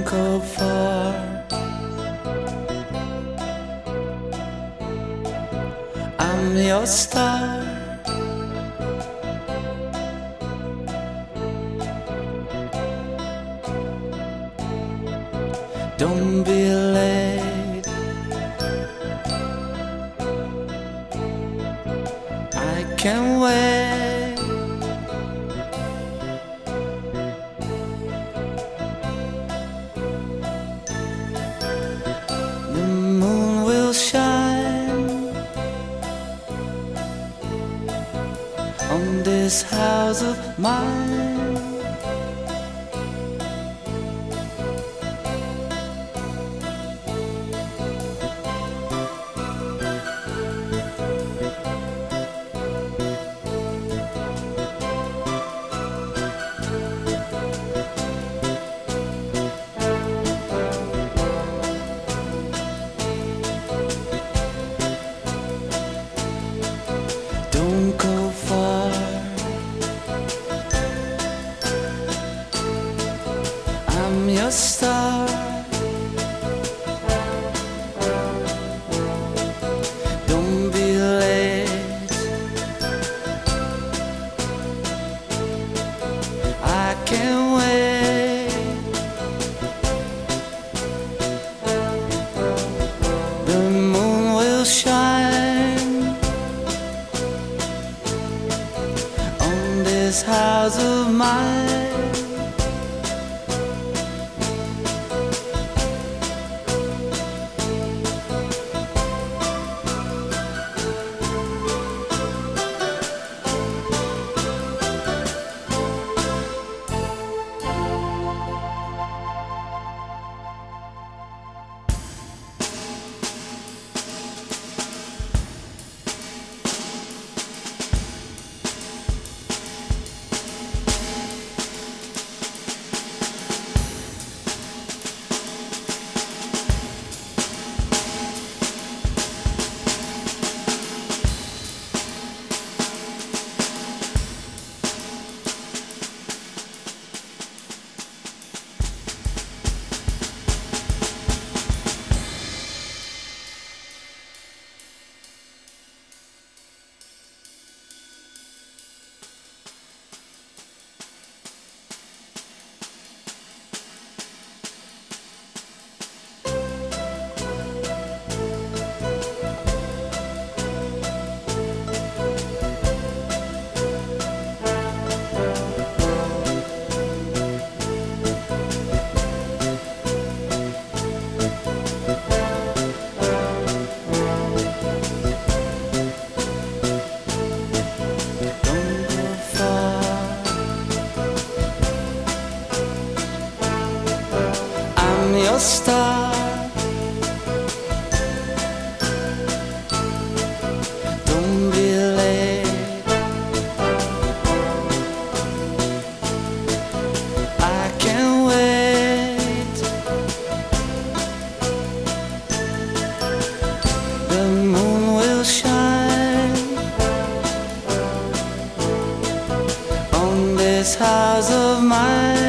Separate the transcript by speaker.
Speaker 1: go far. I'm your star. Don't be late. I can't wait. The moon will shine on this house of mine. Don't go far. I'm your star. Don't be late. I can't wait. The moon will shine on this house of mine. I'm your star. Don't be late. I can't wait. The moon will shine on this house of mine.